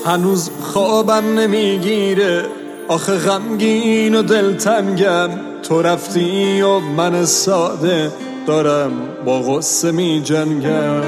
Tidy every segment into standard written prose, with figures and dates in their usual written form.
هنوز خوابم نمیگیره، آخه غمگین و دلتنگم. تو رفتی و من ساده دارم با غصه می جنگم.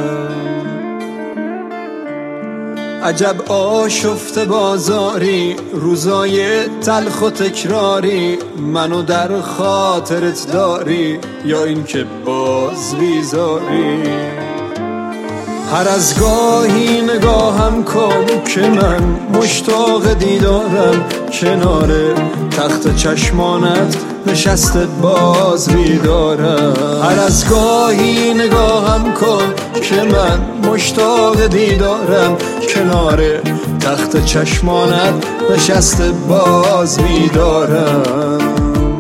عجب آشفته بازاری، روزای تلخ و تکراری، منو در خاطرت داری یا این که باز بیزاری. هر از گاهی نگاهم کن که من مشتاق دیدارم، کنار تخت چشمانت نشسته باز بیدارم. هر از گاهی نگاهم کن که من مشتاق دیدارم، کنار تخت چشمانت نشسته باز بیدارم.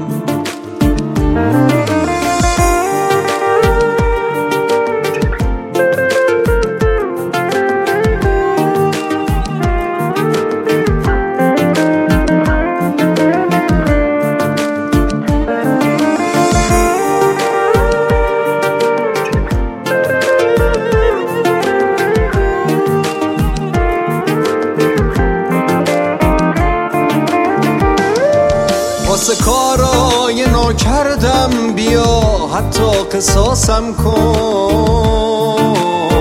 واسه کارای نو کردم بیا حتی قصاصم کن.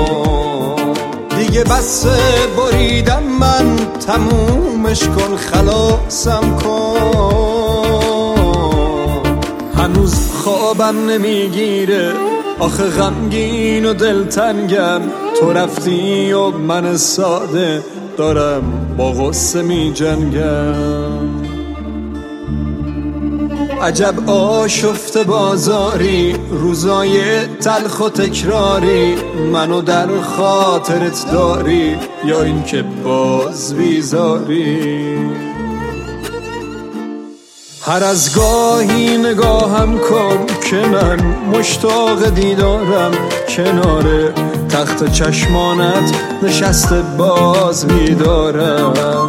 دیگه بس بریدم من، تمومش کن خلاصم کن. هنوز خوابم نمیگیره، آخه غمگین و دلتنگم. تو رفتی و من ساده دارم با غصه می جنگم. عجب آشفته بازاری، روزای تلخ و تکراری، منو در خاطرت داری یا این که باز بیزاری. هر از گاهی نگاهم کن که من مشتاق دیدارم، کنار تخت چشمانت نشسته باز بیدارم.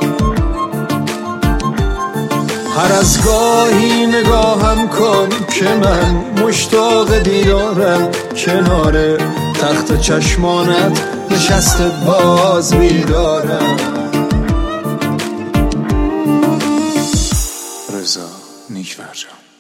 هر از گاهی نگاهم کن که من مشتاق دیدارم، کنار تخت چشمانت نشسته باز بیدارم. رضا نیک‌فرجام.